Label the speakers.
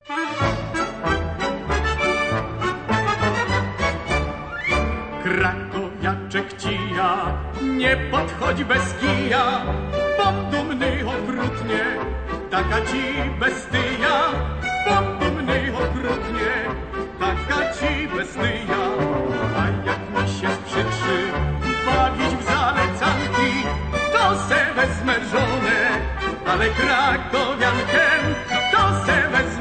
Speaker 1: Krakowiaczek cija, nie podchodź bez kija, bo dumny okrutnie, taka ci bestyja, bo dumny okrutnie, taka ci bestyja. A jak mi się sprzyczy bawić w zalecanki, to se wezmę żonę, ale Krakowia